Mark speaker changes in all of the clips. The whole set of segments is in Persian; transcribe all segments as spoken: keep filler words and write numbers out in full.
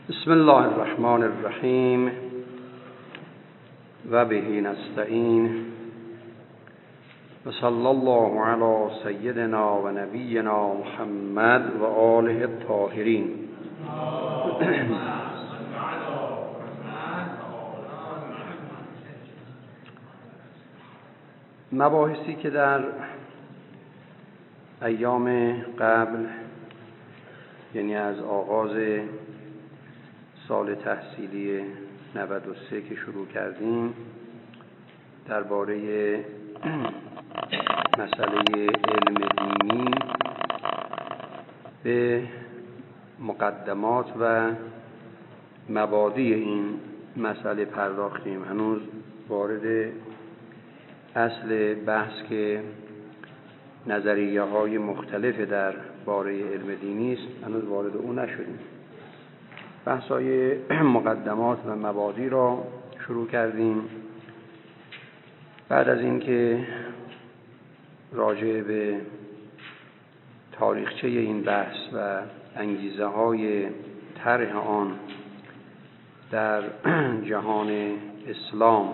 Speaker 1: بسم الله الرحمن الرحیم و به نستعین و صلی الله علی سیدنا و نبینا محمد و آله الطاهرین. مباحثی که در ایام قبل، یعنی از آغاز سال تحصیلی نود و سه که شروع کردیم، درباره مسئله علم دینی به مقدمات و مبادی این مسئله پرداختیم. هنوز وارد اصل بحث که نظریه های مختلف در باره علم دینی است، هنوز وارد اون نشدیم. بحث‌های مقدمات و مبادی را شروع کردیم. بعد از اینکه راجع به تاریخچه این بحث و انگیزه های طرح آن در جهان اسلام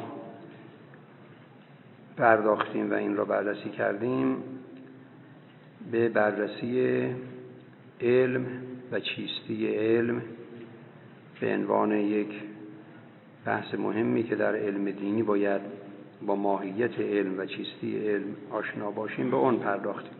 Speaker 1: پرداختیم و این را بررسی کردیم، به بررسی علم و چیستی علم به عنوان یک بحث مهمی که در علم دینی باید با ماهیت علم و چیستی علم آشنا باشیم، به اون پرداختیم.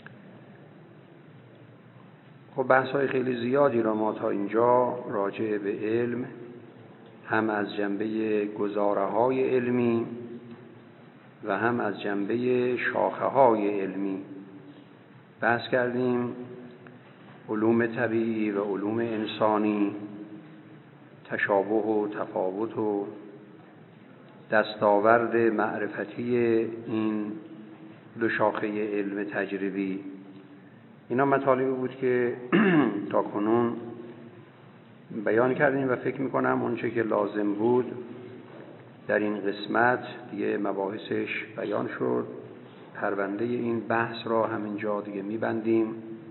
Speaker 1: خب بحث‌های خیلی زیادی را ما تا اینجا راجع به علم، هم از جنبه گزاره‌های علمی و هم از جنبه شاخه‌های علمی بحث کردیم. علوم طبیعی و علوم انسانی، تشابه و تفاوت و دستاورد معرفتی این دو شاخه علم تجربی، اینا مطالبی بود که تا کنون بیان کردیم و فکر میکنم اونچه که لازم بود در این قسمت دیگه مباحثش بیان شد. پرونده این بحث را همینجا دیگه میبندیم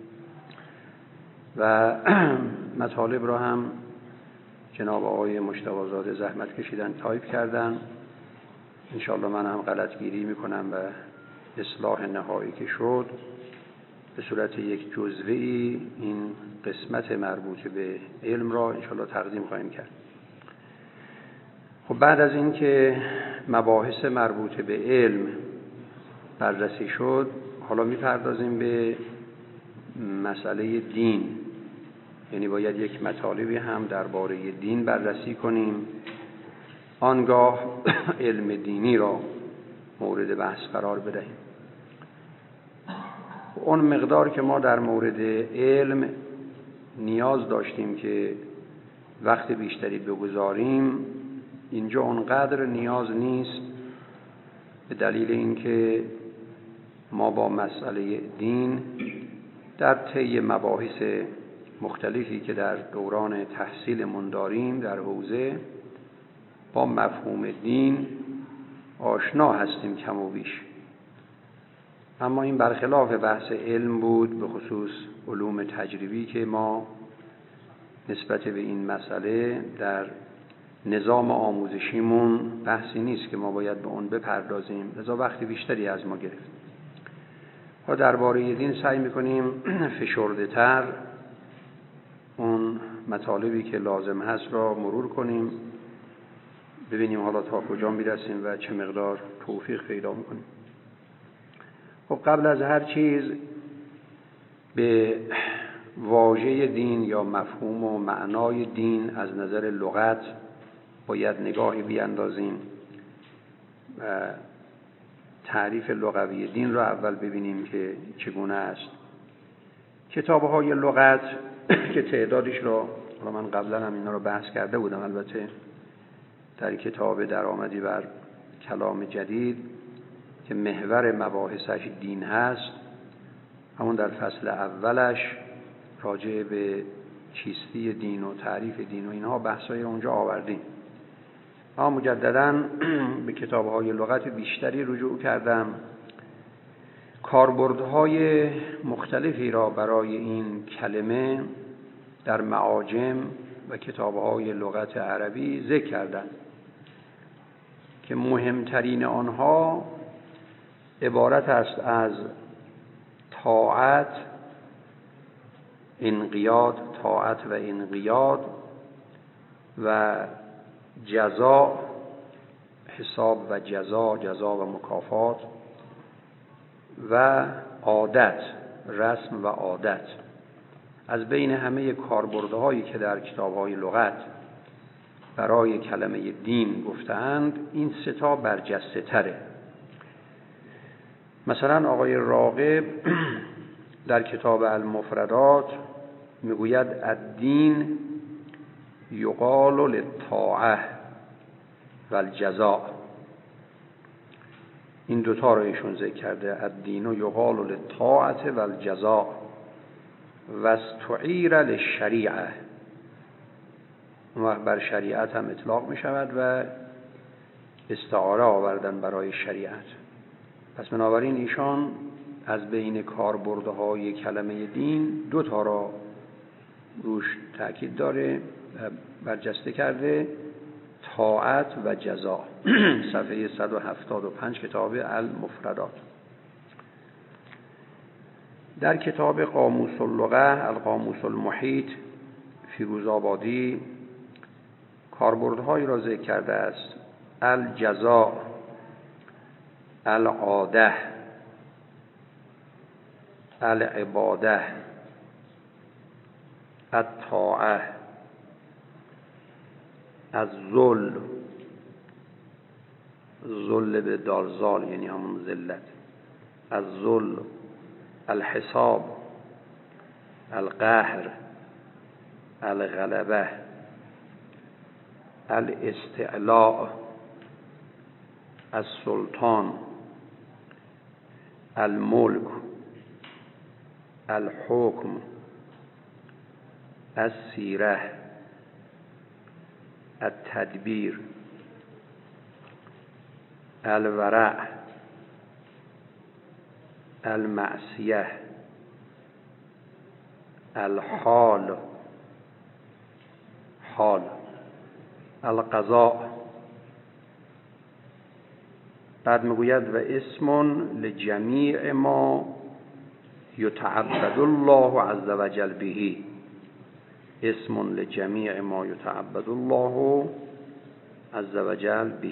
Speaker 1: و مطالب را هم جناب آقای مجتبی زاده زحمت کشیدن، تایپ کردن. انشاءالله من هم غلطگیری میکنم و اصلاح نهایی که شد به صورت یک جزوه‌ای این قسمت مربوط به علم را انشاءالله تقدیم خواهیم کرد. خب بعد از این که مباحث مربوط به علم بررسی شد، حالا میپردازیم به مسئله دین. یعنی باید یک مطالبی هم درباره دین بررسی کنیم، آنگاه علم دینی را مورد بحث قرار بدهیم. اون مقدار که ما در مورد علم نیاز داشتیم که وقت بیشتری بگذاریم، اینجا اونقدر نیاز نیست، به دلیل اینکه ما با مسئله دین در طی مباحث مختلفی که در دوران تحصیلمون داریم در حوزه با مفهوم دین آشنا هستیم کم و بیش. اما این برخلاف بحث علم بود، به خصوص علوم تجربی که ما نسبت به این مسئله در نظام آموزشیمون بحثی نیست که ما باید به اون بپردازیم، لذا وقت بیشتری از ما گرفت. ما درباره دین سعی میکنیم فشرده تر اون مطالبی که لازم هست را مرور کنیم، ببینیم حالا تا کجا میرسیم و چه مقدار توفیق پیدا میکنیم. خب قبل از هر چیز به واژه دین یا مفهوم و معنای دین از نظر لغت باید نگاهی بیاندازیم و تعریف لغوی دین را اول ببینیم که چگونه است. کتاب‌های لغت که تعدادش را من قبلا هم اینا رو بحث کرده بودم، البته در کتاب درآمدی بر کلام جدید که محور مباحثش دین هست، همون در فصل اولش راجع به چیستی دین و تعریف دین و اینها بحثای اونجا آوردیم. اما مجدداً به کتاب‌های لغت بیشتری رجوع کردم. کاربردهای مختلفی را برای این کلمه در معاجم و کتاب‌های لغت عربی ذکر کردند که مهمترین آنها عبارت است از طاعت، انقیاد، طاعت و انقیاد و جزا، حساب و جزا، جزا و مکافات و عادت، رسم و عادت. از بین همه کاربردهایی که در کتاب‌های لغت برای کلمه دین گفتند این سه تا برجسته تره. مثلا آقای راغب در کتاب المفردات میگوید الدین یقال للطاعه و الجزاء. این دوتا رو ایشون ذکر کرده، الدین یقال للطاعه و الجزاء و استعیر للشریعه. اون بر شریعت هم اطلاق می شود و استعاره آوردن برای شریعت. پس بنابراین ایشان از بین کاربردهای کلمه دین دو تا را روش تأکید داره، برجسته کرده، طاعت و جزا. صفحه صد و هفتاد و پنج کتاب المفردات. در کتاب قاموس اللغه القاموس المحیط فیروزآبادی کاربردهایی را ذکر کرده است: الجزاء، العاده، العباده، الطاعه، الذل، ذل به دالزال یعنی همون ذلت، الذل، الحساب، القهر، الغلبه، الاستعلاء، السلطان، الملک، الحکم، السیره، التدبیر، الورع، المعصیه، الحال، حال، القضاء. بعد میگوید و اسم لجمیع ما یتعبد الله عز وجل به، اسم لجمیع ما یتعبد الله عز وجل به.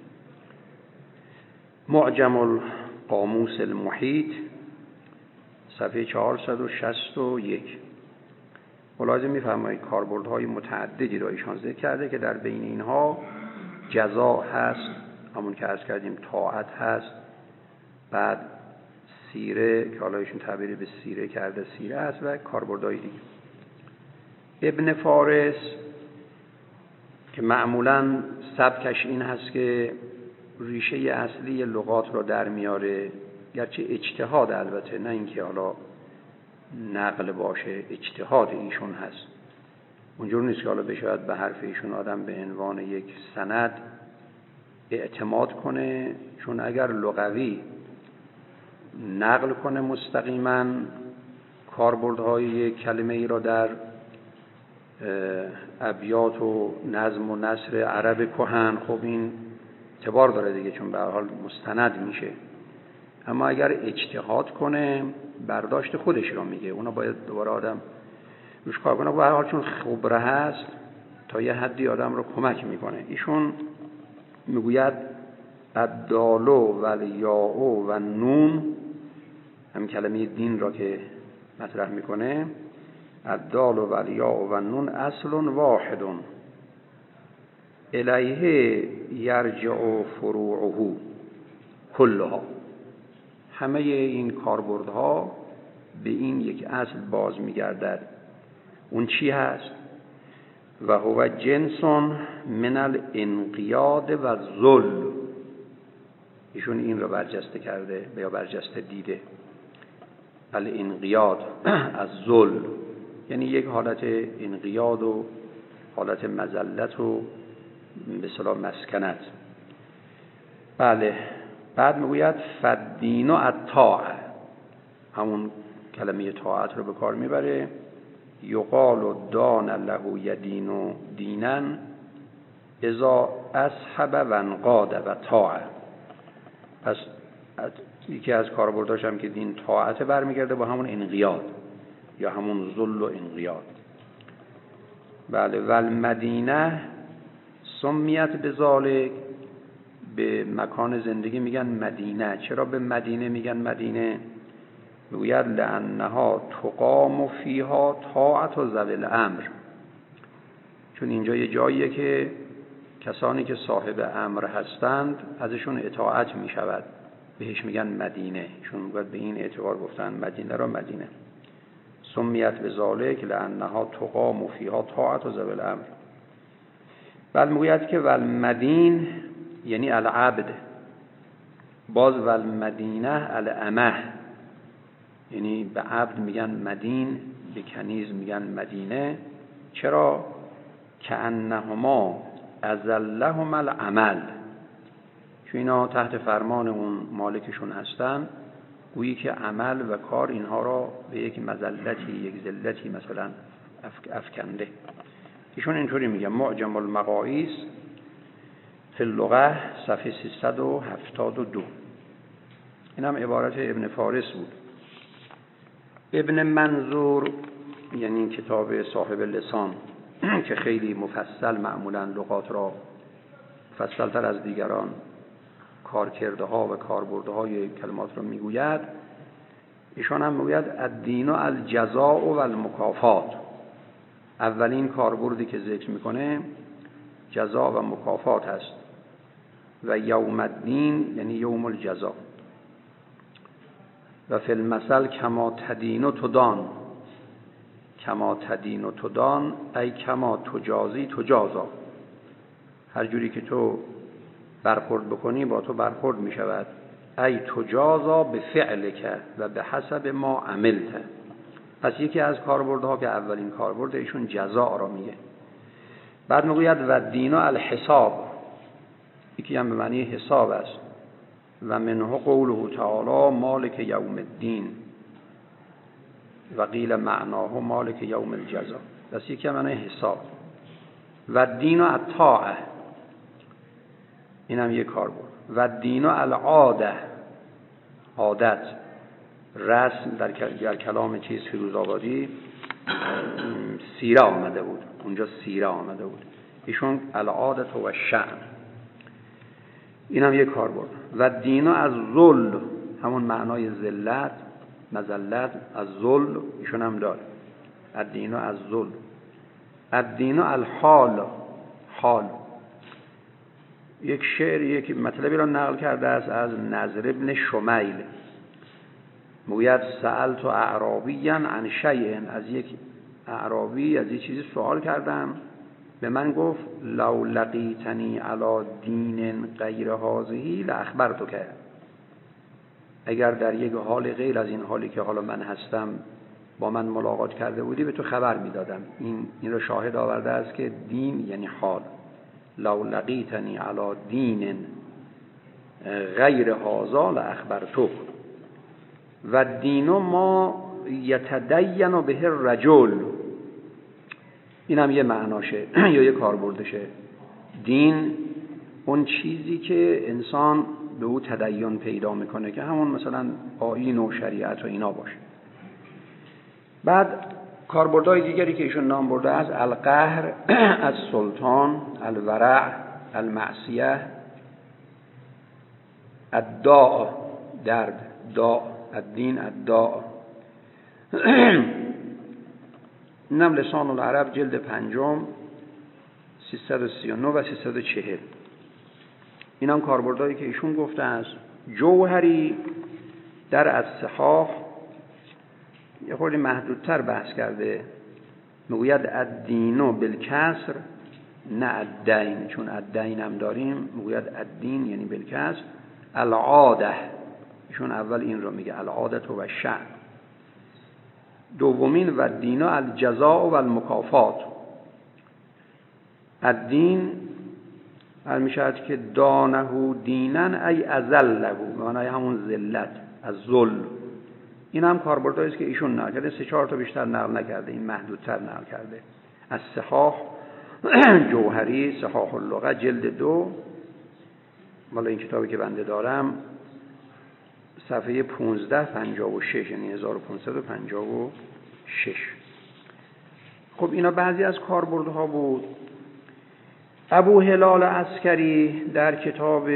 Speaker 1: معجم القاموس المحیط صفحه چهارصد و شصت و یک. ملاحظه می‌فرمایید کاربردهای متعددی را ایشان ذکر کرده که در بین اینها جزا هست، همون که عرض کردیم طاعت هست، بعد سیره که حالا ایشون تعبیری به سیره کرده سیره هست و کاربردهای دیگه. ابن فارس که معمولاً سبکش این هست که ریشه اصلی لغات را در میاره، گرچه اجتهاد البته، نه اینکه حالا نقل باشه، اجتهاد ایشون هست. اونجور نیست که حالا بشاید به حرف ایشون آدم به عنوان یک سند اعتماد کنه، چون اگر لغوی نقل کنه مستقیما کاربردهای یک کلمه ای را در ابیات و نظم و نثر عرب کهن، خب این اعتبار داره دیگه، چون به هر حال مستند میشه. اما اگر اجتهاد کنه برداشت خودش رو میگه، اونا باید دوباره آدم روش کار کنه. به هر حال چون خبره هست تا یه حدی آدم رو کمک میکنه. ایشون میگوید الدالو و الیاء و نون، هم کلمه دین را که مطرح میکنه، الدالو و الیاء و نون اصل واحد الیه یرجع فروعه کلها. همه این کاربردها به این یک اصل باز میگردد. اون چی هست؟ و هو جنس من الانقیاد و الذل. ایشون این رو برجسته کرده یا برجسته دیده. الانقیاد از ذل یعنی یک حالت انقیاد و حالت مذلت و به اصطلاح مسکنت. بله. بعد میگوید فدین و الطاعه، همون کلمه طاعت رو به کار میبره یقال دان له یدین و دینن اذا اصحب و انقاد و طاعه. پس یکی از کاربرداش هم که دین طاعت برمیگرده با همون انقیاد یا همون ذل و انقیاد. بله. والمدینه سمیت بذالک، به مکان زندگی میگن مدینه. چرا به مدینه میگن مدینه؟ میگوید لانها تقام فیها طاعت و ذوی الامر، چون اینجا یه جاییه که کسانی که صاحب امر هستند ازشون اطاعت میشود، بهش میگن مدینه. چون میگوید به این اعتبار گفتن مدینه را مدینه. سمیت بذالک لانها تقام فیها طاعت و ذوی الامر. بل میگوید که والمدین یعنی العبد، باز والمدینه الامه، یعنی به عبد میگن مدین، به کنیز میگن مدینه. چرا؟ کأنهما اذلهما العمل، چون اینا تحت فرمان اون مالکشون هستن، گویی که عمل و کار اینها را به یک مذلتی، یک ذلتی مثلا افکنده. ایشون اینطوری میگن. معجم المقاییس فی اللغه صفحه سیصد و هفتاد و دو. این هم عبارت ابن فارس بود. ابن منظور یعنی کتاب صاحب لسان که خیلی مفصل معمولا لغات را مفصلتر از دیگران کارکرده ها و کاربرده های کلمات را میگوید، ایشان هم میگوید الدین الجزاء و المکافات. اولین کاربردی که ذکر میکنه جزا و مکافات هست. و یوم الدین یعنی یوم الجزاء. و فی المثل کما تدین و تدان، کما تدین و تدان ای کما تجازی تجازا، هر جوری که تو برخورد بکنی با تو برخورد می شود. ای تجازا به فعلک و به حسب ما عملت. پس یکی از کاربردها که اولین کاربرد ایشون جزا را میگه. بعد میگوید و دین الحساب، یکی هم به معنی حساب است. و منه قوله تعالی مالک یوم الدین و قیل معناه مالک یوم الجزا. پس یکی هم معنی حساب. و دین الطاعه، این هم یک کار بود. و دین العاده، عادت، رسم. در, در کلام چیز فیروزآبادی سیره آمده بود، اونجا سیره آمده بود. ایشون العادت و شأن، این هم یک کار بود. و دین از ذل، همون معنای ذلت، مذلت، از ذل ایشون هم داره. الدین از ذل. الدین الحال، حال. یک شعر یک مطلبی را نقل کرده است از نضر ابن شمیل. میگوید سألت اعرابیا عن شیء، از یک اعرابی از یک چیزی سوال کردم، به من گفت لو لقیتنی علی دین غیر هذه لاخبرتک، اگر در یک حال غیر از این حالی که حالا من هستم با من ملاقات کرده بودی به تو خبر میدادم. این این رو شاهد آورده است که دین یعنی حال. لو لقیتنی علی دین غیر هذا لاخبرتک. و دین ما یتدین به الرجل، این هم یه معناشه یا یه کاربردشه. دین اون چیزی که انسان به او تدین پیدا میکنه که همون مثلا آیین و شریعت و اینا باشه. بعد کاربردهای دیگری که ایشون نام برده از القهر، از سلطان، الورع، المعصیه، الداء، درد، داء، الدین الداء. اینم لسان العرب جلد پنجم سیصد و سی و نه و سیصد و چهل. این هم کاربردهایی که ایشون گفته است. جوهری در الصحاح یه خورده محدودتر بحث کرده، میگوید الدینو بالکسر نه الدین، چون الدین هم داریم. میگوید الدین یعنی بالکسر. العاده، ایشون اول این رو میگه العادت و شأن. دومین و دین الجزاء و المکافات. الدین هر میشد که دانه دینن ای ازله، معنی همون ذلت، از ذل. این هم کاربردهایی است که ایشون نقل کرده، سه چهار تا بیشتر نقل نکرده، این محدودتر نقل کرده. از صحاح جوهری، صحاح اللغه، جلد دو، مالا این کتابی که بنده دارم، صفحه پانزده پنجاه و شش، یعنی هزار و پانصد و پنجاه و شش. خب اینا بعضی از کاربردها بود. ابو هلال عسکری در کتاب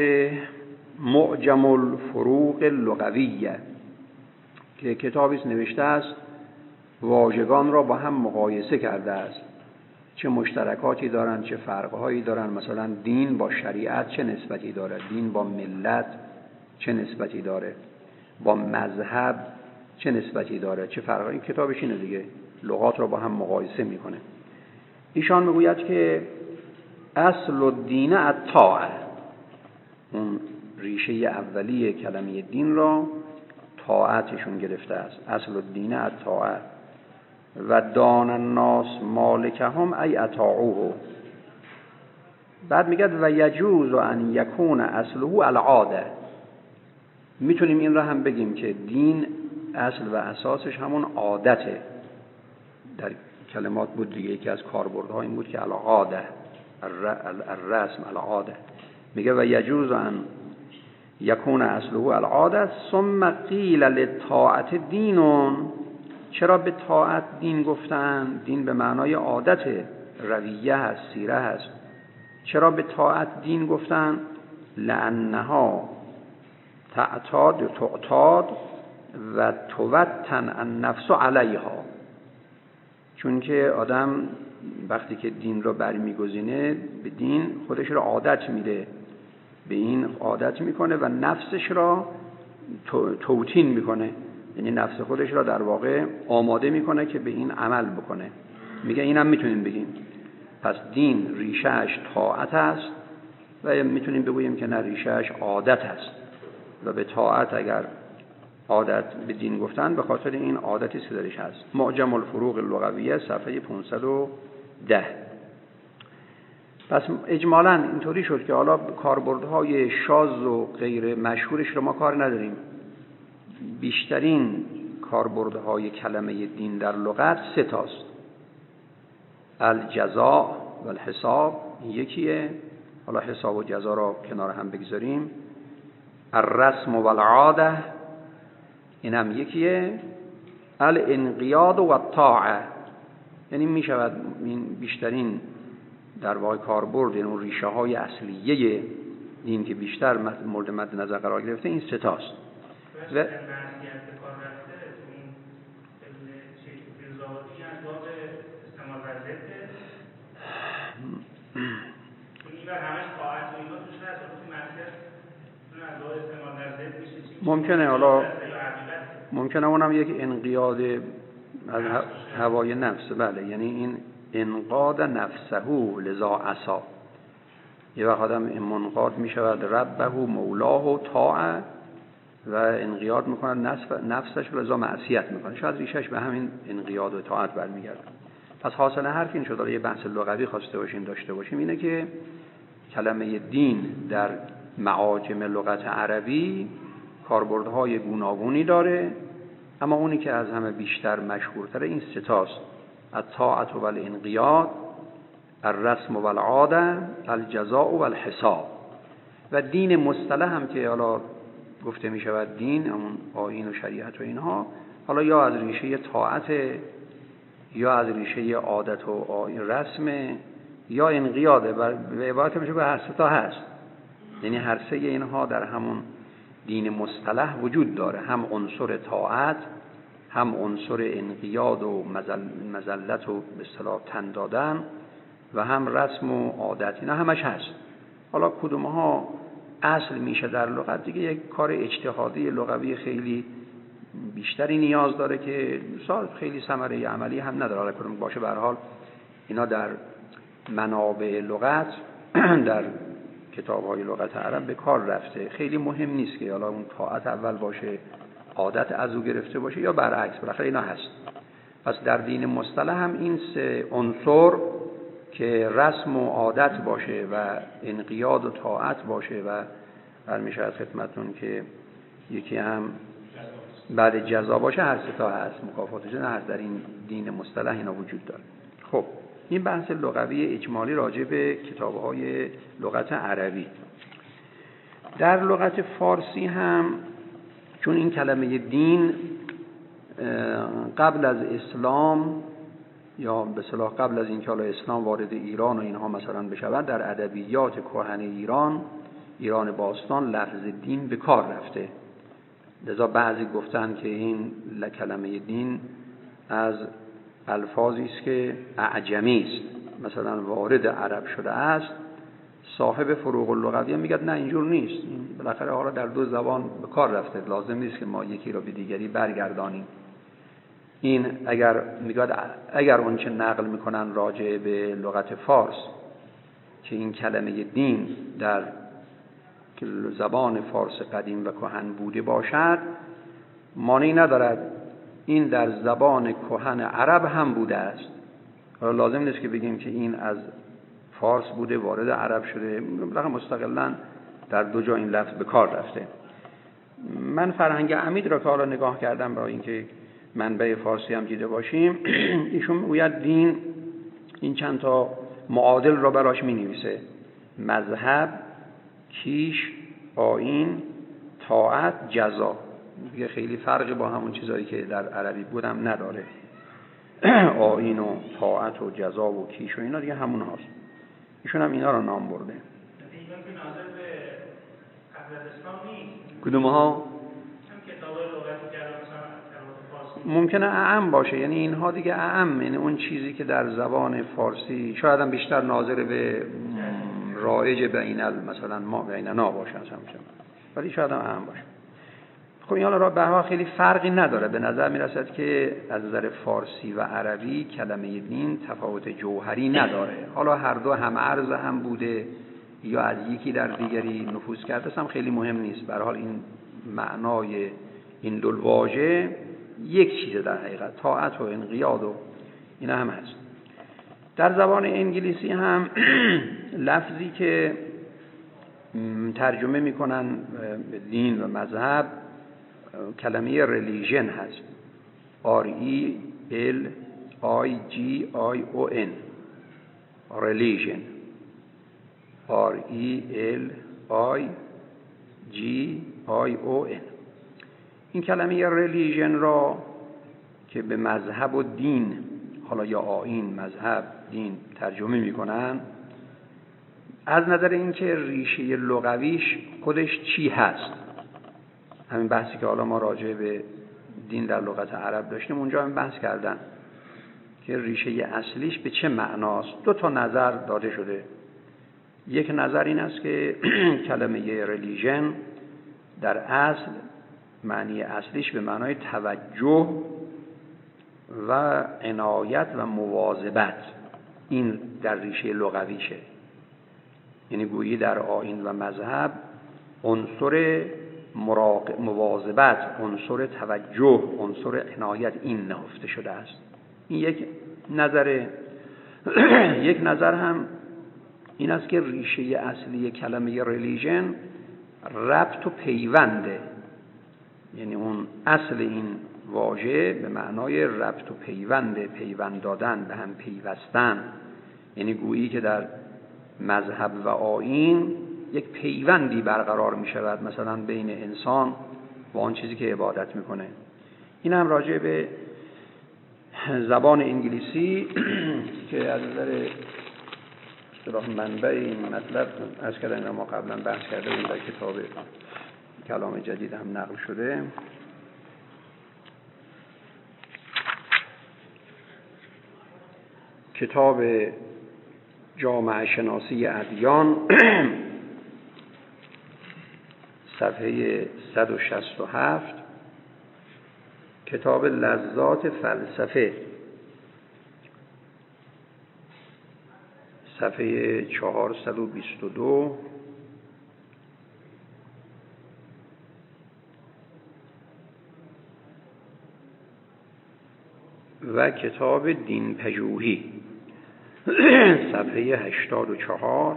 Speaker 1: معجم الفروق اللغویه که کتابی است نوشته است واژگان را با هم مقایسه کرده است، چه مشترکاتی دارند چه فرقهایی دارند. مثلا دین با شریعت چه نسبتی داره، دین با ملت چه نسبتی داره، با مذهب چه نسبتی داره، چه فرقی. این کتابش اینه دیگه، لغات را با هم مقایسه میکنه. ایشان میگوید که اصل الدین الطاعه، اون ریشه اولیه کلمه دین را طاعتشون گرفته است. اصل الدین الطاعه و دان الناس مالکهم ای اطاعوه. بعد میگه و یجوز ان یکون اصله العاده. میتونیم این را هم بگیم که دین اصل و اساسش همون عادته. در کلمات بود دیگه، یکی از کاربردها این بود که العاده، الرسم، العاده. میگه و یجوز ان یکون اصله العاده ثم قیل للطاعت دینون. چرا به طاعت دین گفتن؟ دین به معنای عادت، رویه هست، سیره هست. چرا به طاعت دین گفتن؟ لانها تعتاد و تعتاد و توتن النفس علیها. چون که آدم وقتی که دین رو برمیگزینه به دین خودش رو عادت میده، به این عادت میکنه و نفسش را توتین میکنه، یعنی نفس خودش را در واقع آماده میکنه که به این عمل بکنه. میگه اینم میتونیم بگیم. پس دین ریشهش طاعت است و میتونیم بگوییم که نه، ریشهش عادت است و به طاعت اگر عادت به دین گفتن به خاطر این عادتی که درش هست. معجم الفروق اللغویه صفحه پانصد و ده. پس اجمالاً اینطوری شد که حالا کاربردهای شاذ و غیر مشهورش رو ما کار نداریم. بیشترین کاربردهای کلمه دین در لغت سه تاست: الجزاء و الحساب، یکیه، حالا حساب و جزا را کنار هم بگذاریم. الرسم و العاده، این هم یکیه. الانقیاد و الطاعه، یعنی می شود این بیشترین در واقع کاربرد، یعنی ریشه های اصلیه دین که بیشتر مورد مد نظر قرار گرفته این سه تاست. و ممکنه حالا ممکنه اونم یک انقیاد از هوای نفس، بله، یعنی این انقاد نفسه لذا عصا. یه وقت آدم منقاد می شود ربه مولاه و طاعه و انقیاد میکنه نفسش لذا معصیت میکنه، شاید ریشش به همین انقیاد و طاعت برمیگرده. پس حاصل حرف این شد، یه بحث لغوی خواسته باشیم داشته باشیم، اینه که کلمه دین در معاجم لغت عربی کاربردهای گوناگونی داره، اما اونی که از همه بیشتر مشهورتره این سه تاست: الطاعت و الانقیاد، الرسم و العاده، الجزاء و الحساب. و دین مصطلح هم که حالا گفته می شود دین، اون آیین و شریعت و اینها، حالا یا از ریشه طاعت، یا از ریشه عادت و آیین رسم، یا انقیاده. به عبارت میشه به هر سه تا هست، یعنی هر سه اینها در همون دین مصطلح وجود داره، هم عنصر طاعت، هم عنصر انقیاد و مذلت و به اصطلاح تن دادن، و هم رسم و عادت، اینا همش هست. حالا کدومها اصل میشه در لغت دیگه یک کار اجتهادی لغوی خیلی بیشتری نیاز داره که سال خیلی ثمره عملی هم نداره. حالا کدوم باشه به هر حال اینا در منابع لغت در کتاب‌های لغت عرب به کار رفته. خیلی مهم نیست که حالا اون طاعت اول باشه، عادت از او گرفته باشه، یا برعکس، بالاخره اینا هست. پس در دین مصطلح هم این سه عنصر که رسم و عادت باشه و انقیاد و طاعت باشه و برمیشه از خدمتون که یکی هم بعد جزا باشه هر سه تا هست، مکافاتش هست، در این دین مصطلح اینا وجود داره. خب این بحث لغوی اجمالی راجع به کتاب‌های لغت عربی. در لغت فارسی هم چون این کلمه دین قبل از اسلام یا به اصطلاح قبل از اینکه حالا اسلام وارد ایران و اینها مثلا بشود، در ادبیات کهن ایران ایران باستان لفظ دین به کار رفته. لذا بعضی گفتن که این کلمه دین از الفاظی است که اعجمی است، مثلا وارد عرب شده است. صاحب فروغ اللغوی میگه نه اینجور نیست، این بالاخره حالا در دو زبان به کار رفته، لازم نیست که ما یکی را به دیگری برگردانیم. این اگر میگه اگر اون چه نقل میکنن راجع به لغت فارس که این کلمه دین در زبان فارس قدیم و کهن بوده باشد، مانعی ندارد این در زبان کهن عرب هم بوده است. حالا لازم نیست که بگیم که این از فارس بوده وارد عرب شده، بلکه مستقلاً در دو جا این لفظ به کار رفته. من فرهنگ عمید را که حالا نگاه کردم برای اینکه منبع فارسی هم دیده باشیم، ایشون میگوید دین این چند تا معادل را براش می‌نویسه: مذهب، کیش، آیین، طاعت، جزا. دیگه خیلی فرقی با همون چیزایی که در عربی بودم نداره. آیین و طاعت و جزا و کیش و اینا دیگه همون هاست. ایشون هم اینا رو نام برده. کدوم ها؟ ممکنه اعم باشه، یعنی اینها دیگه اعم، یعنی اون چیزی که در زبان فارسی شاید هم بیشتر ناظر به رایج بینل مثلا ما بیننا باشه مثلا، ولی شاید هم اعم باشه. خب این حالا به هر حال خیلی فرقی نداره. به نظر میرسد که از نظر فارسی و عربی کلمه دین تفاوت جوهری نداره. حالا هر دو هم ارز هم بوده یا از یکی در دیگری نفوذ کرده هم خیلی مهم نیست. به هر حال این معنای این دو واژه یک چیزه در حقیقت، طاعت و انقیاد و اینا هم هست. در زبان انگلیسی هم لفظی که ترجمه میکنن دین و مذهب کلمه ریلیژن هست. R E L I G I O N religion. R E L I G I O N. این کلمه ریلیژن را که به مذهب و دین، حالا یا آیین، مذهب، دین ترجمه میکنن، از نظر اینکه ریشه لغویش خودش چی هست، همین بحثی که حالا ما راجع به دین در لغت عرب داشتیم اونجا هم بحث کردن که ریشه اصلیش به چه معناست. دو تا نظر داده شده. یک نظر این است که کلمه ریلیژن در اصل معنی اصلیش به معنای توجه و عنایت و مواظبت، این در ریشه لغویشه. یعنی گویی در آیین و مذهب عنصر مراقب مواظبت، عنصر توجه، عنصر عنایت این نهفته شده است. این یک نظر. یک نظر هم این است که ریشه اصلی کلمه ریلیژن ربط و پیونده. یعنی اون اصل این واژه به معنای ربط و پیونده، پیوند دادن، به هم پیوستن. یعنی گویی که در مذهب و آیین یک پیوندی برقرار می شود مثلا بین انسان و آن چیزی که عبادت میکنه. این هم راجع به زبان انگلیسی که از نظر اصطلاح منبع این مطلب از کردن ما قبلا بحث کرده بودیم، در کتاب کلام جدید هم نقل شده. کتاب جامعه شناسی ادیان صفحه صد و شصت و هفت، کتاب لذات فلسفه صفحه چهارصد و بیست و دو، و کتاب دین پژوهی صفحه هشتاد و چهار،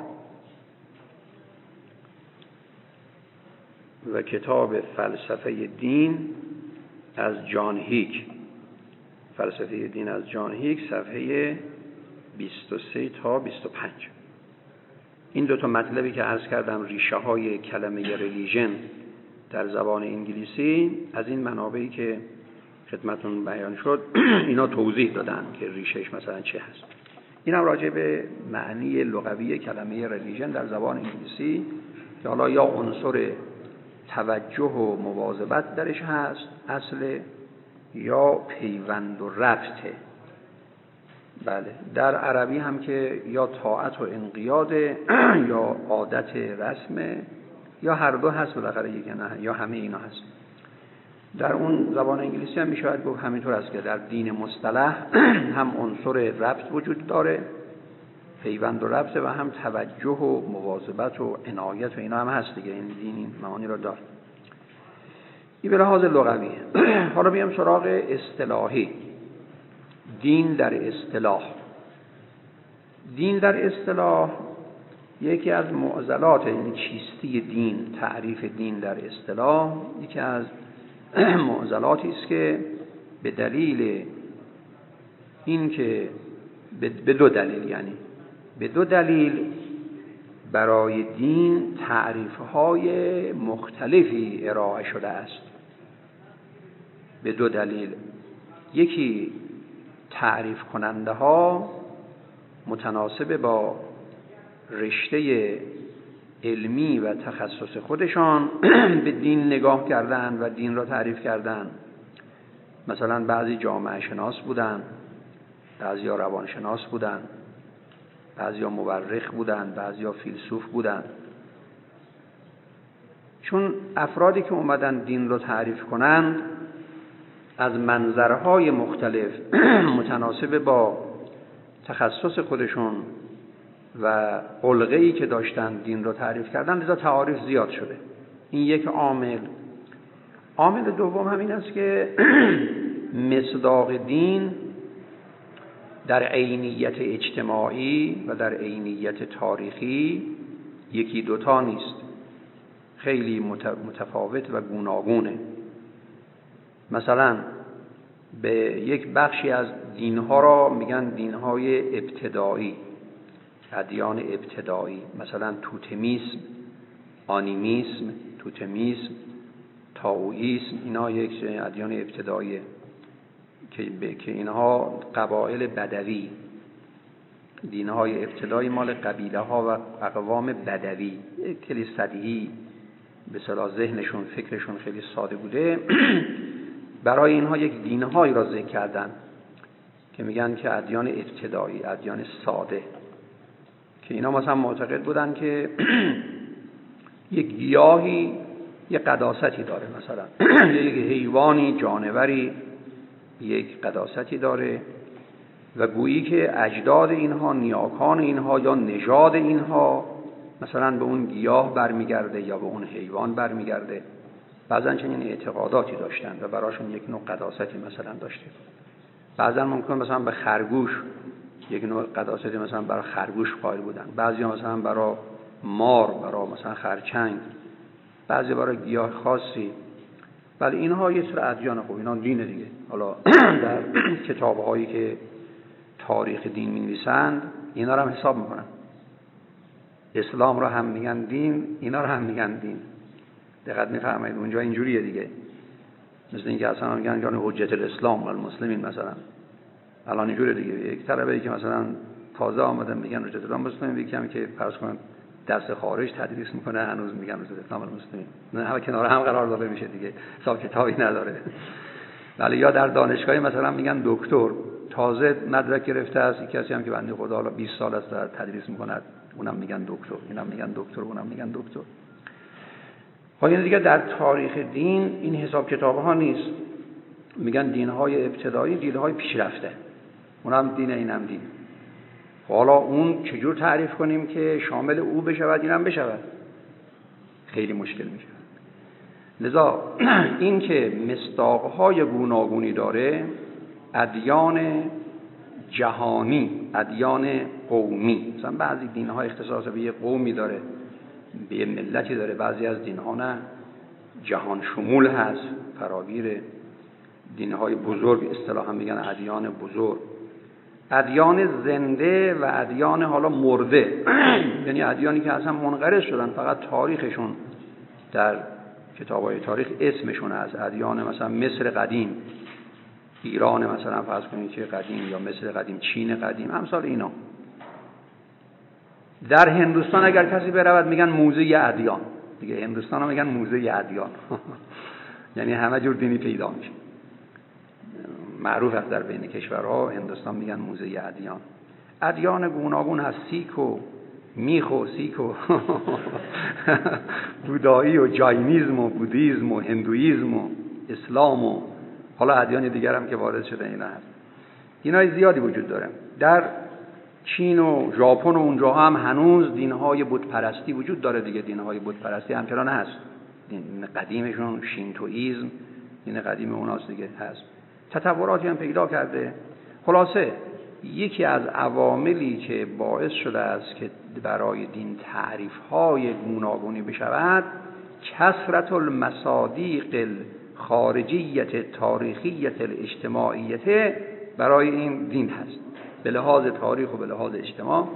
Speaker 1: و کتاب فلسفه دین از جان هیک، فلسفه دین از جان هیک، صفحه بیست و سه تا بیست و پنج. این دو تا مطلبی که عرض کردم، ریشه های کلمه ریلیژن در زبان انگلیسی، از این منابعی که خدمتون بیان شد اینا توضیح دادن که ریشهش مثلا چه هست. این هم راجع به معنی لغوی کلمه ریلیژن در زبان انگلیسی که حالا یا عنصر توجه و مواظبت درش هست اصل، یا پیوند و ربطه. بله، در عربی هم که یا طاعت و انقیاد یا عادت رسمه، یا هر دو هست بالاخره، یک نه یا همه اینا هست. در اون زبان انگلیسی هم میشود گفت همینطور است که در دین مصطلح هم عنصر ربط وجود داره، پیوند و ربط، و هم توجه و مواظبت و عنایت و اینا هم هست دیگه. این دین این معانی رو داره. این به لحاظ لغوی. حالا بیام سراغ اصطلاحی. دین در اصطلاح. دین در اصطلاح یکی از معضلات، یعنی چیستی دین، تعریف دین در اصطلاح، یکی از معضلاتی است که به دلیل این که به دو دلیل، یعنی به دو دلیل برای دین تعریف‌های مختلفی ارائه شده است. به دو دلیل. یکی تعریف کننده ها متناسب با رشته علمی و تخصص خودشان به دین نگاه کردن و دین را تعریف کردن. مثلا بعضی جامعه شناس بودن، بعضی ها روانشناس بودن، بعضی ها مورخ بودن، بعضی ها فیلسوف بودن. چون افرادی که اومدن دین رو تعریف کنند از منظرهای مختلف متناسب با تخصص خودشون و علقه‌ای که داشتن دین رو تعریف کردن، لذا تعاریف زیاد شده. این یک عامل. عامل دوم همین است که مصداق دین در عینیت اجتماعی و در عینیت تاریخی یکی دوتا نیست، خیلی متفاوت و گوناگونه. مثلا به یک بخشی از دینها را میگن دینهای ابتدایی، ادیان ابتدایی، مثلا توتمیسم، آنیمیسم، توتمیسم، تائوئیسم، اینا یک ادیان ابتداییه که که اینها قبایل بدوی، دینهای ابتدایی مال قبیله ها و اقوام بدوی، خیلی سطحی، به اصطلاح ذهنشون فکرشون خیلی ساده بوده. برای اینها یک دینهایی را ذکر کردن که میگن که ادیان ابتدایی، ادیان ساده، که اینا مثلا معتقد بودن که یک گیاهی یک قداستی داره، مثلا یک حیوانی، جانوری یک قداستی داره و گویی که اجداد اینها، نیاکان اینها یا نژاد اینها مثلا به اون گیاه برمیگرده یا به اون حیوان برمیگرده. بعضا چنین اعتقاداتی داشتن و براشون یک نوع قداستی مثلا داشته. بعضا ممکن مثلا به خرگوش یک نوع قداستی مثلا برای خرگوش قائل بودن، بعضیا مثلا برای مار، برای مثلا خرچنگ، بعضی برای گیاه خاصی. ولی اینها یه سر ادیان، خوب اینا دینه دیگه. حالا در کتاب‌هایی که تاریخ دین می‌نویسند اینا رو هم حساب می‌کنن. اسلام رو هم میگن دین، اینا رو هم میگن دین. دقت می‌فرمایید اونجا اینجوریه دیگه. مثل اینکه اصلا میگن جان حجت الاسلام و المسلمین مثلا. الان اینجوریه دیگه. یک طرفی که مثلا تازه آمدن میگن حجت الاسلام مسلمین، یکی که فرض کنن درس خارج تدریس میکنه هنوز میگن حجت الاسلام و المسلمین. نه، همه کنار هم قرار داده میشه دیگه. حساب کتابی نداره. ولی یا در دانشگاهی مثلا میگن دکتر، تازه مدرک گرفته است، یک کسی هم که بنده خدا حالا بیست سال است داره تدریس میکنه، اونم میگن دکتر، اینم میگن دکتر، اونم میگن دکتر. خب این دیگه در تاریخ دین این حساب کتاب ها نیست. میگن دینهای ابتدایی دینهای پیشرفته، اونم دین اینم دین. حالا اون چجور تعریف کنیم که شامل او بشود اینم بشود؟ خیلی مشکل میشه. لذا این که مصداقهای گوناگونی داره، ادیان جهانی، ادیان قومی، مثلا بعضی دینها اختصاص به یه قومی داره، به یه ملتی داره، بعضی از دینها نه، جهان شمول هست، فراگیره. دینهای بزرگ اصطلاحا میگن ادیان بزرگ، ادیان زنده و ادیان حالا مرده یعنی ادیانی که اصلا منقرض شدن، فقط تاریخشون در کتاب‌های تاریخ اسمشون از ادیان مثلا مصر قدیم، ایران مثلا فرض کنید که قدیم، یا مصر قدیم، چین قدیم، امثال اینا. در هندوستان اگر کسی برود میگن موزه ادیان دیگه، هندوستان ها میگن موزه ادیان یعنی همه جور دینی پیدا میشه، معروف است در بین کشورها. هندوستان میگن موزه ادیان. ادیان گوناگون هست، سیک و میخ و سیک و بودایی و جاینیزم و بودیزم و هندویزم و اسلام و حالا ادیان دیگر هم که وارد شده اینا هست. اینای زیادی وجود داره. در چین و ژاپن و اونجا هم هنوز دینهای بت پرستی وجود داره دیگه، دینهای بت پرستی همچنان هست. دین قدیمشون شینتوئیسم، دین قدیم اوناست دیگه هست. تطوراتی هم پیدا کرده. خلاصه یکی از عواملی که باعث شده است که برای دین تعریف‌های گوناگونی بشود، کثرت المصادیق الخارجیت تاریخیت الاجتماعیت برای این دین هست، به لحاظ تاریخ و به لحاظ اجتماع.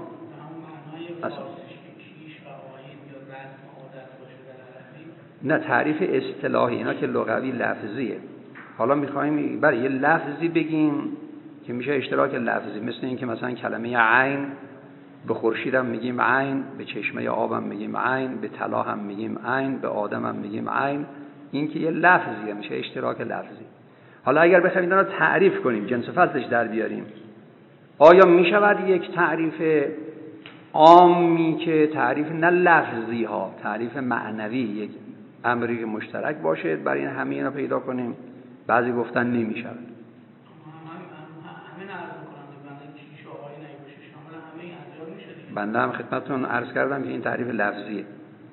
Speaker 1: نه تعریف اصطلاحی، اینا که لغوی لفظیه. حالا میخوایم برای یه لفظی بگیم که میشه اشتراک لفظی، مثل این که مثلا کلمه عین، به خورشید هم میگیم عین، به چشمه آب هم میگیم عین، به طلا هم میگیم عین، به آدم هم میگیم عین. این که یه لفظیه، میشه اشتراک لفظی. حالا اگر بخوایم اینا رو تعریف کنیم، جنس فصلش در بیاریم، آیا میشود یک تعریف عامی که تعریف نه لفظی ها، تعریف معنوی، یک امری مشترک باشه برای این همه اینا پیدا کنیم؟ بعضی گفتن نمیشود. بنده هم خدمتتون عرض کردم که این تعریف لفظیه،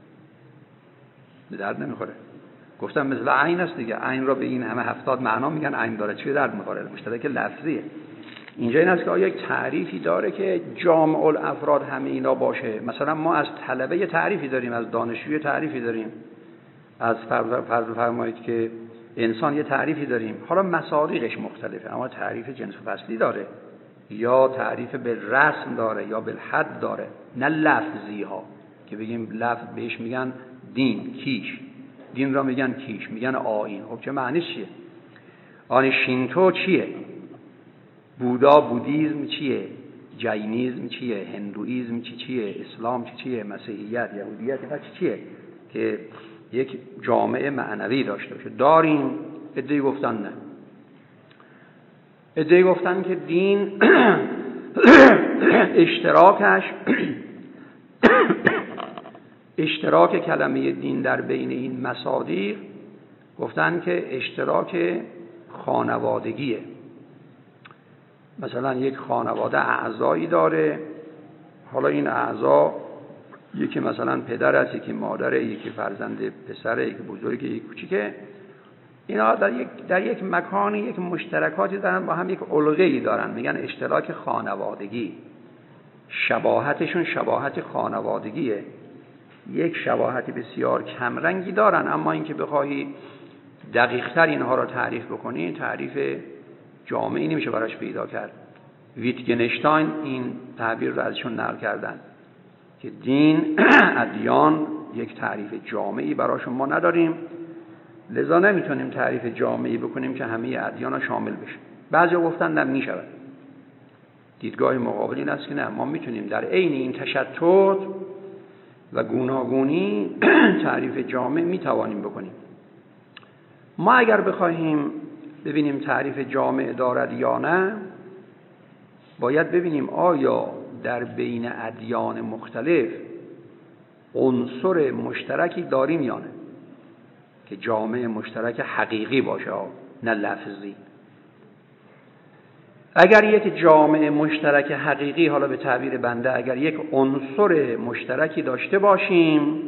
Speaker 1: به درد نمیخوره. گفتم مثل عین است دیگه، عین را به این همه هفتاد معنا میگن عین داره، چه درد میخوره؟ مشترک لفظیه. اینجا این است که آیا یک تعریفی داره که جامع الافراد همه اینا باشه؟ مثلا ما از طلبه تعریفی داریم، از دانشجوی تعریفی داریم، از فرض فرمایید که انسان یه تعریفی داریم. حالا مصادیقش مختلفه، اما تعریف جنس و فصلی داره، یا تعریف به رسم داره، یا به حد داره، نه لفظی ها که بگیم لفظ بهش میگن دین، کیش، دین را میگن کیش، میگن آیین. خب چه معنیش چیه؟ آن شینتو چیه؟ بودا بودیزم چیه؟ جاینیزم چیه؟ هندویزم چی چیه؟ اسلام چی چیه؟ مسیحیت، یهودیت اینا چی چیه؟ که یک جامعه معنوی داشته باشه. داریم. عده‌ای گفتن نه، عده‌ای گفتن که دین اشتراکش اشتراک کلمه دین در بین این مصادیق، گفتن که اشتراک خانوادگیه. مثلا یک خانواده اعضایی داره، حالا این اعضا یکی مثلا پدر است، یکی مادره، یکی فرزند پسره، یکی بزرگه، یکی کوچیکه. اینا در یک در یک مکانی یک مشترکاتی دارن، با هم یک علقه‌ای دارن، میگن اشتراک خانوادگی. شباهتشون شباهت خانوادگیه، یک شباهتی بسیار کمرنگی دارن. اما اینکه بخواهی دقیق‌تر اینها را تعریف بکنی، تعریف جامعی نمیشه براش پیدا کرد. ویتگنشتاین این تعبیر رو ازشون نقل کردن که دین، ادیان یک تعریف جامعی براشون ما نداریم، لذا نمیتونیم تعریف جامعی بکنیم که همه ادیان ها شامل بشه. بعضیا گفتن نه میشود. دیدگاه مقابل این است که نه، ما میتونیم در عین این تشتت و گوناگونی تعریف جامع میتوانیم بکنیم. ما اگر بخواهیم ببینیم تعریف جامع دارد یا نه، باید ببینیم آیا در بین ادیان مختلف عنصر مشترکی داریم یا نه، که جامع مشترک حقیقی باشه، نه لفظی. اگر یک جامع مشترک حقیقی، حالا به تعبیر بنده اگر یک عنصر مشترکی داشته باشیم،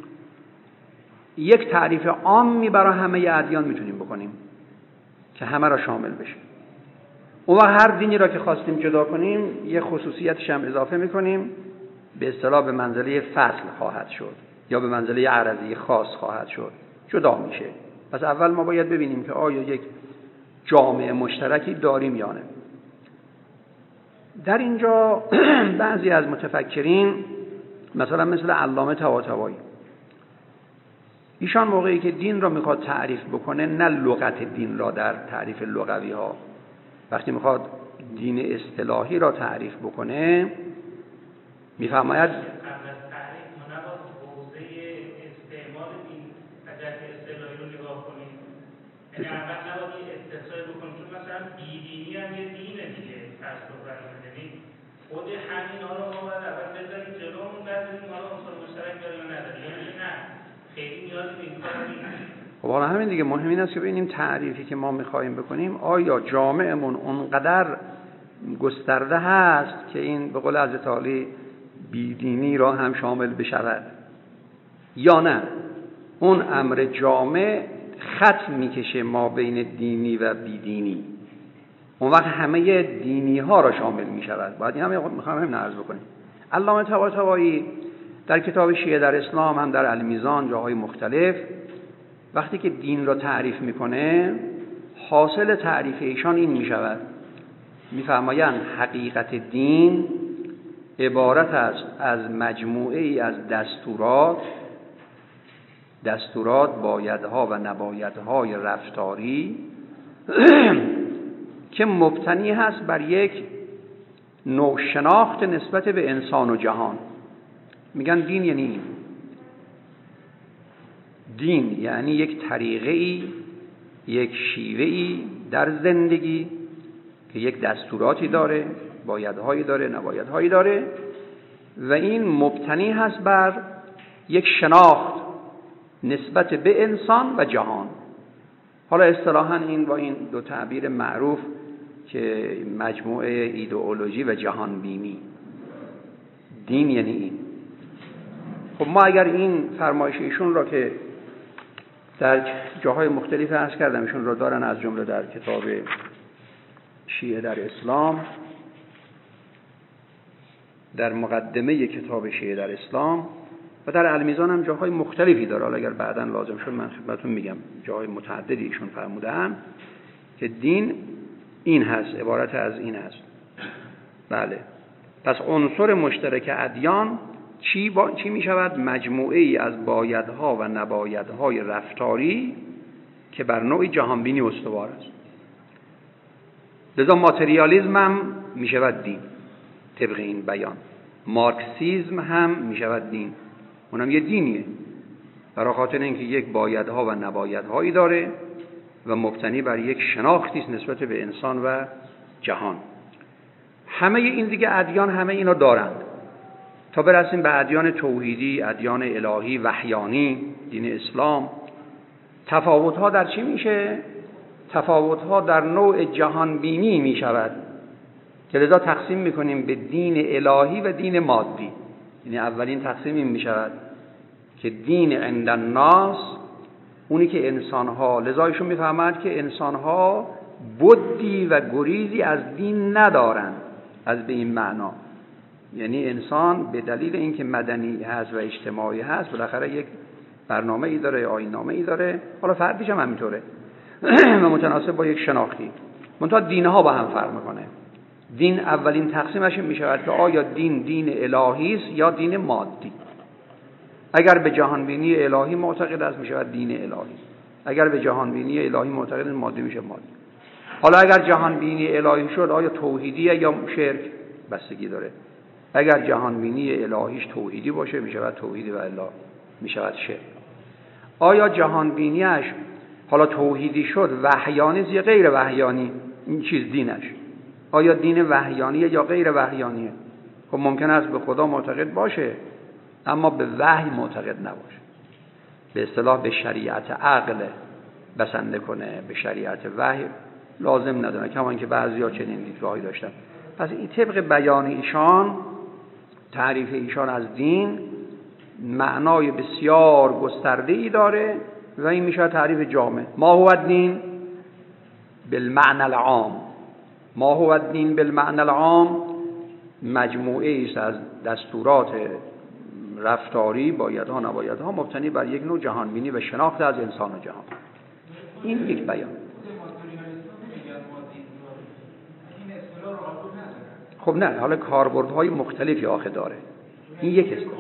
Speaker 1: یک تعریف عامی برای همه ادیان میتونیم بکنیم که همه را شامل بشه. اون وقت هر دینی را که خواستیم جدا کنیم، یه خصوصیتش هم اضافه میکنیم، به اصطلاح به منزله فصل خواهد شد یا به منزله عرضی خاص خواهد شد، جدا میشه. پس اول ما باید ببینیم که آیا یک جامعه مشترکی داریم یا نه. در اینجا بعضی از متفکرین مثلا مثل علامه طباطبایی، ایشان موقعی که دین را میخواد تعریف بکنه، نه لغت دین را در تعریف لغوی ها، وقتی میخواد دین اصطلاحی را تعریف بکنه میفرماید
Speaker 2: یعنی اول نباید استثناء بکنیم، چون مثلا بیدینی هم یه دینه دیگه، فرض بکنیم، یعنی خود همین ها رو ما باید اول بذاریم جلومون، بعد ببینیم ما رو عنصر مشترک داریم یا نداریم، یعنی نه خیلی نیازی به این کار نیست.
Speaker 1: خب حالا همین دیگه، مهم این است که ببینیم تعریفی که ما می‌خوایم بکنیم آیا جامعمون اونقدر گسترده هست که این به قول حضرت علی بیدینی را هم شامل بشود یا نه. اون امر جامع خط میکشه ما بین دینی و بیدینی، اون وقت همه دینی ها را شامل میشود. باید این هم میخوام همین عرض بکنیم. علامه طباطبایی در کتاب شیعه در اسلام هم در المیزان جاهای مختلف وقتی که دین را تعریف میکنه، حاصل تعریف ایشان این میشود، میفرمایند حقیقت دین عبارت است از مجموعه ای از دستورات دستورات بایدها و نبایدهای رفتاری که مبتنی هست بر یک نوع شناخت نسبت به انسان و جهان. میگن دین یعنی این. دین یعنی یک طریقه ای، یک شیوه ای در زندگی که یک دستوراتی داره، بایدهایی داره، نبایدهایی داره و این مبتنی هست بر یک شناخت نسبت به انسان و جهان. حالا اصطلاحاً این با این دو تعبیر معروف که مجموعه ایدئولوژی و جهان بینی، دین یعنی این. خب ما اگر این فرمایش ایشون را که در جاهای مختلف عرض کردم ایشون را دارن، از جمله در کتاب شیعه در اسلام، در مقدمه کتاب شیعه در اسلام و در المیزان هم جاهای مختلفی داره. حالا اگر بعداً لازم شد من خدمتتون میگم، جاهای متعددی ایشون فرمودن که دین این هست، عبارت از این هست. بله، پس عنصر مشترک ادیان چی با چی می شود؟ مجموعه ای از بایدها و نبایدهای رفتاری که بر نوع جهانبینی استوار است. لذا ماتریالیسم هم می شود دین طبق این بیان، مارکسیسم هم می شود دین، اونم یه دینیه برای خاطر اینکه یک بایدها و نبایدهایی داره و مبتنی بر یک شناختی است نسبت به انسان و جهان. همه این دیگه ادیان همه اینا دارند تا برسیم به ادیان توحیدی، ادیان الهی، وحیانی، دین اسلام. تفاوت‌ها در چی میشه؟ تفاوت‌ها در نوع جهانبینی می شود که لذا تقسیم می‌کنیم به دین الهی و دین مادی. یعنی اولین تقسیم این می شود که دین عند الناس اونی که انسان‌ها، لذا ایشون می‌فهمند که انسان‌ها بدی و گریزی از دین ندارند از به این معنا. یعنی انسان به دلیل اینکه مدنی هست و اجتماعی هست بالاخره یک برنامه‌ای داره، آیین‌نامه‌ای داره، حالا فردیش هم همینطوره و متناسب با یک شناختی. منتها دین‌ها با هم فرق می‌کنه. دین اولین تقسیمش می شود که آیا دین دین الهی است یا دین مادی. اگر به جهانبینی الهی معتقد است می شود دین الهی، اگر به جهانبینی الهی معتقد است مادی میشه مادی. حالا اگر جهانبینی الهی شد آیا توحیدیه یا شرک، بستگی داره. اگر جهانبینی الهیش توحیدی باشه می شود توحیدی و الا می شود شرک. آیا جهانبینیش حالا توحیدی شد وحیانی یا غیر وحیانی، این چیز دینش آیا دین وحیانیه یا غیر وحیانیه؟ خب ممکن است به خدا معتقد باشه اما به وحی معتقد نباشه، به اصطلاح به شریعت عقل بسنده کنه، به شریعت وحی لازم نداره، کما که بعضیا چنین دیدگاهی داشتن. پس این طبق بیان ایشان، تعریف ایشان از دین معنای بسیار گسترده‌ای داره و این میشه تعریف جامع. ما هو الدین بالمعنى العام. ما هو الدین بالمعنى العام مجموعه است از دستورات رفتاری، بایدها نبایدها، مبتنی بر یک نوع جهانبینی و شناخت از انسان و جهان. این یک بیان. خب نه، حالا کاربردهای مختلفی آخه داره. این یک است.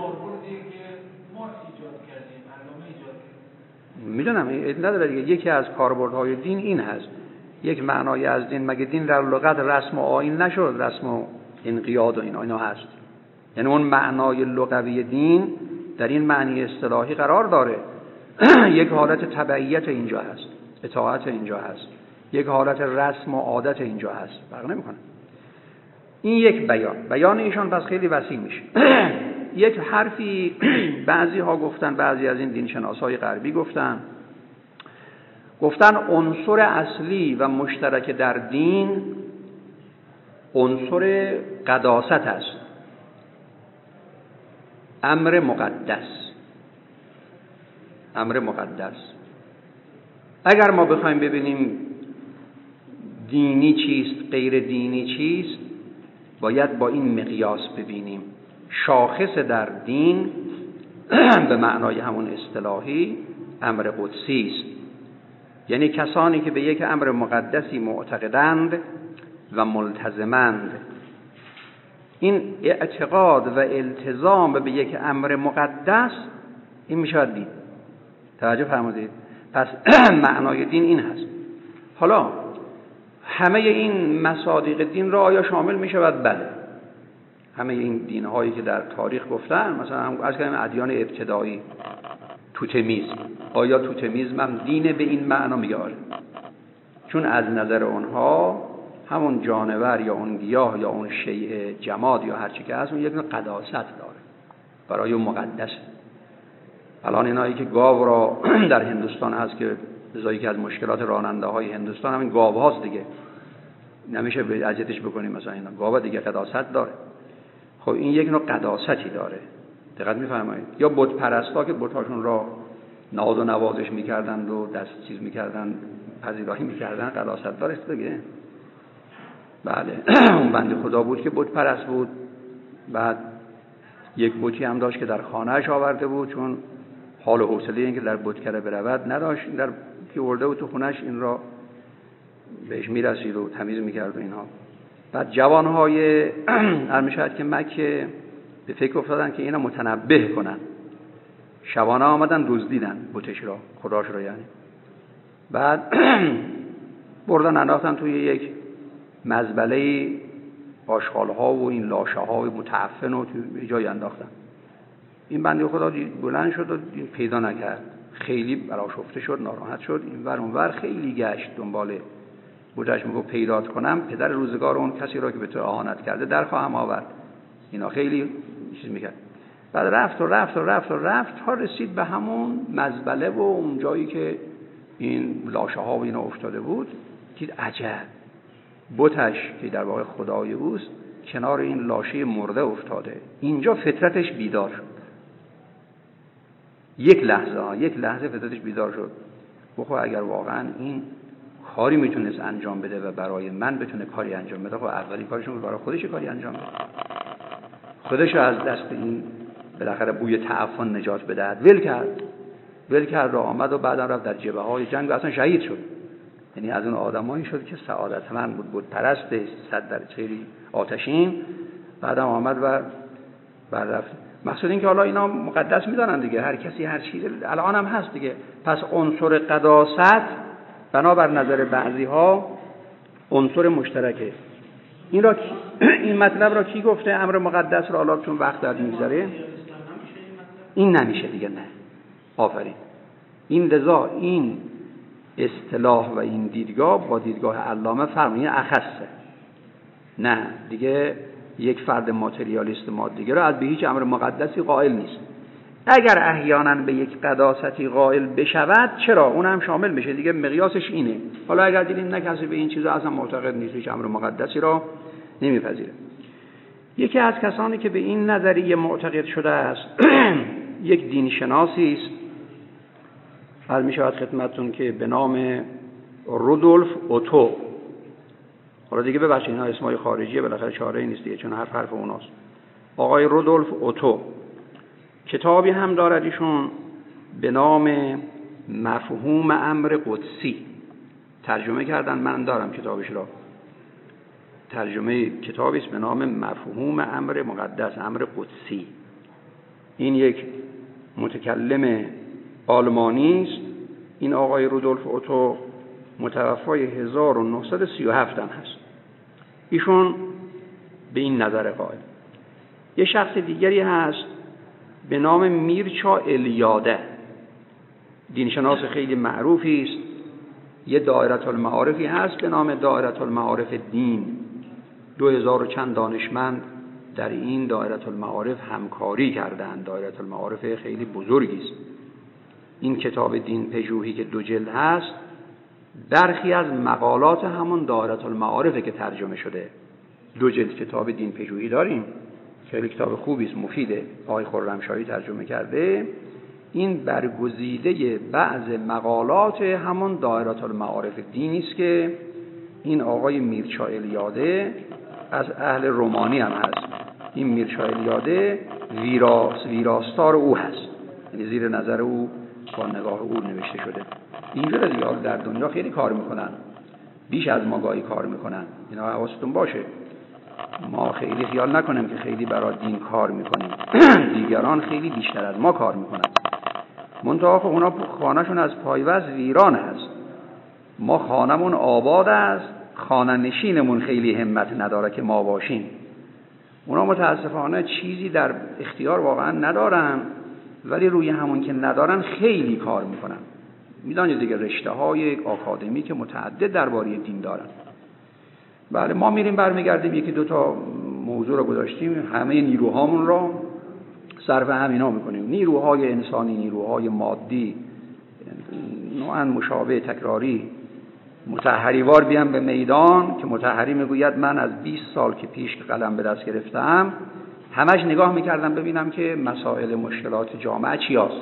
Speaker 1: میدونم این نداره دیگه. یکی از کاربردهای دین این هست. یک معنای از دین، مگه دین در لغت رسم و آیین نشد؟ رسم و انقیاد و اینا اینا هست. یعنی اون معنای لغوی دین در این معنی اصطلاحی قرار داره. یک حالت تبعیت اینجا هست، اطاعت اینجا هست، یک حالت رسم و عادت اینجا هست. فرق نمیکنه. این یک بیان. بیان ایشان پس خیلی وسیع میشه. یک حرفی بعضی ها گفتن، بعضی از این دینشناسای غربی گفتن گفتن عنصر اصلی و مشترک در دین عنصر قداست است، امر مقدس. امر مقدس. اگر ما بخوایم ببینیم دینی چیست، غیر دینی چیست، باید با این مقیاس ببینیم. شاخص در دین به معنای همون اصطلاحی امر قدسی است، یعنی کسانی که به یک امر مقدسی معتقدند و ملتزمند. این اعتقاد و التزام به یک امر مقدس این میشه دین. توجه فرمودید؟ پس معنای دین این هست. حالا همه این مصادیق دین را آیا شامل می شود؟ بله. همه این دین‌هایی که در تاریخ گفتن، مثلا از کلمه ادیان ابتدایی، توتمیزم، آیا توتمیزم هم دین به این معنا میگه؟ آره. چون از نظر اونها همون جانور یا اون گیاه یا اون شیء جماد یا هر چی که هست اون یک نوع قداست داره، برای اون مقدسه. الان اینایی که گاو را در هندوستان هست که بزایی که از مشکلات راننده های هندوستان همین گاو هاست دیگه، نمیشه به اذیتش بکنیم. مثلا اینا گاو دیگه قداست داره. خب این یک نوع قداستی داره. دقت می‌فرمایید؟ یا بت پرستا که بت‌هاشون را ناز و نوازش می‌کردند و دست چیز می‌کردند، پذیرایی می‌کردند، قداست داره دیگه. بله. اون بنده خدا بود که بت پرست بود. بعد یک بتی هم داشت که در خانه‌اش آورده بود، چون حال و حوصله این که در بتکده برود نداشت، در که ورده بود تو خونه‌اش این را بهش میرسید و تمیز می‌کرد و اینها. بعد جوان‌های ارمشهد که مکه به فکر افتادن که اینا متنبه کنن، شبانه آمدن دزدیدن بتش را، خداش را یعنی. بعد بردن انداختن توی یک مزبله آشغال‌ها و این لاشه‌های متعفن و توی جای انداختن. این بنده خدا بلند شد و پیدا نکرد، خیلی برآشفته شد، ناراحت شد، این ور اون ور خیلی گشت دنبال بودش. میگه پیدا کنم پدر روزگار اون کسی را که به تو اهانت کرده در خواهم آورد. اینا خیلی چیز میکرد. بعد رفت و رفت و رفت و رفت تا رسید به همون مزبله و اون جایی که این لاشه ها و اینا افتاده بود. دید عجب، بتش که در واقع خدای اوست کنار این لاشه مرده افتاده. اینجا فطرتش بیدار شد. یک لحظه ها یک لحظه فطرتش بیدار شد. بخو اگر واقعا این کاری میتونست انجام بده و برای من بتونه کاری انجام بده، خب اولین کارشون برای خودش کاری انجام بده، خودش از دست این بالاخره بوی تعفن نجات بدهد. ول کرد ول کرد و آمد و بعدا رفت در جبهه های جنگ و اصلا شهید شد. یعنی از اون آدمایی شد که سعادتمند بود، بود پرست صد در خیلی آتشین. بعدا آمد و بعد رفت. مقصود این که حالا اینا مقدس میدانن دیگه، هر کسی هر چیزی الان هم هست دیگه. پس عنصر قداست بنابر نظر بعضی ها عنصر مشترکه. این را این مطلب را کی گفته؟ امر مقدس را. حالا چون وقت داد میگذره این نمیشه دیگه. نه آفرین. این لذا این اصطلاح و این دیدگاه با دیدگاه علامه فرمی اخصه. نه دیگه یک فرد ماتریالیست مادیگه را از به هیچ امر مقدسی قائل نیست. اگر احیانا به یک قداستی قائل بشود چرا؟ اون هم شامل میشه دیگه، مقیاسش اینه. حالا اگر دیدیم نه کسی به این چیزا اصلا معتقد نیست، هیچ امر مقدسی را نمیپذیره. یکی از کسانی که به این نظریه معتقد شده است یک دینشناسی است، حال میشود خدمتتون که به نام رودولف اوتو. حالا دیگه ببخشید اینا اسمای خارجیه، بالاخره چاره‌ای نیست دیگه چون حرف حرف اوناست. آقای رودولف اوتو کتابی هم دارد ایشون به نام مفهوم امر قدسی، ترجمه کردن، من دارم کتابش را، ترجمه کتابی است به نام مفهوم امر مقدس، امر قدسی. این یک متکلم آلمانی است. این آقای رودولف اوتو متوفای هزار و نهصد و سی و هفت هم هست. ایشون به این نظر قائل. یه شخص دیگری هست به نام میرچا الیاده، دینشناس خیلی معروفی است. یه دایره المعارفی هست به نام دایره المعارف دین. دو هزار و چند دانشمند در این دایره المعارف همکاری کردند. دایره المعارف خیلی بزرگی است. این کتاب دین پژوهی که دو جلد هست، برخی از مقالات همون دایره المعارفه که ترجمه شده. دو جلد کتاب دین پژوهی داریم، خیلی کتاب خوبی است، مفیده. آقای خرمشاهی ترجمه کرده. این برگزیده بعض مقالات همون دایره المعارف دینی است که این آقای میرچا الیاده از اهل رومانی هم هست. این میرچا الیاده ویراس ویراستار او هست، یعنی زیر نظر او با نگاه او نوشته شده. اینجور دیگه در دنیا خیلی کار میکنن، بیش از ما گاهی کار میکنن. اینا حواستون باشه، ما خیلی خیال نکنیم که خیلی برای دین کار میکنیم. دیگران خیلی بیشتر از ما کار میکنن. منتها خب اونا خانهشون از پایوز ویران هست، ما خانمون آباد است، خانه نشینمون خیلی همت نداره که ما باشیم. اونا متاسفانه چیزی در اختیار واقعا ندارن، ولی روی همون که ندارن خیلی کار میکنن. میدونید دیگه رشته های آکادمی که متعدد درباره دین دارن. بله، ما میریم برمیگردیم یکی دو تا موضوع رو گذاشتیم، همه نیروهامون رو صرف همینا میکنیم. نیروهای انسانی، نیروهای مادی، نوعاً مشابه تکراری. مطهریوار بیان به میدان که مطهری میگوید من از بیست سال که پیش قلم به دست گرفتم همش نگاه میکردم ببینم که مسائل مشکلات جامعه چی هست،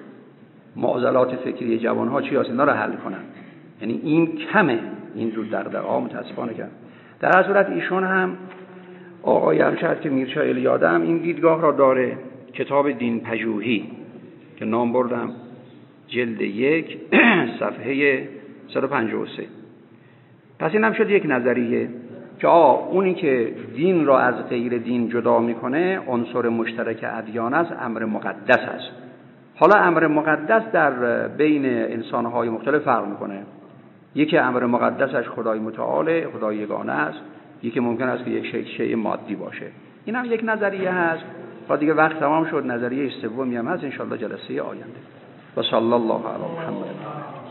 Speaker 1: معضلات فکری جوانها چی هست، اینا رو حل کنن. یعنی این کمه، این زود دغدغه‌ها متاسفانه کم. در هر صورت ایشون هم آقای همشهر که میرچا الیاده هم این دیدگاه را داره. کتاب دین پژوهی که نام بردم، جلد یک صفحه صد و پنجاه و سه. پس این هم شد یک نظریه که آه اونی که دین را از غیر دین جدا میکنه عنصر مشترک ادیان است، امر مقدس است. حالا امر مقدس در بین انسانهای مختلف فرق میکنه. یکی امر مقدسش خدای متعال، خدای یگانه است، یکی ممکن است که یک شیء شیء مادی باشه. این هم یک نظریه هست. تا دیگه وقت تمام شد، نظریه سومی هم هست ان شاء الله جلسه آینده. و صلی الله علی محمد.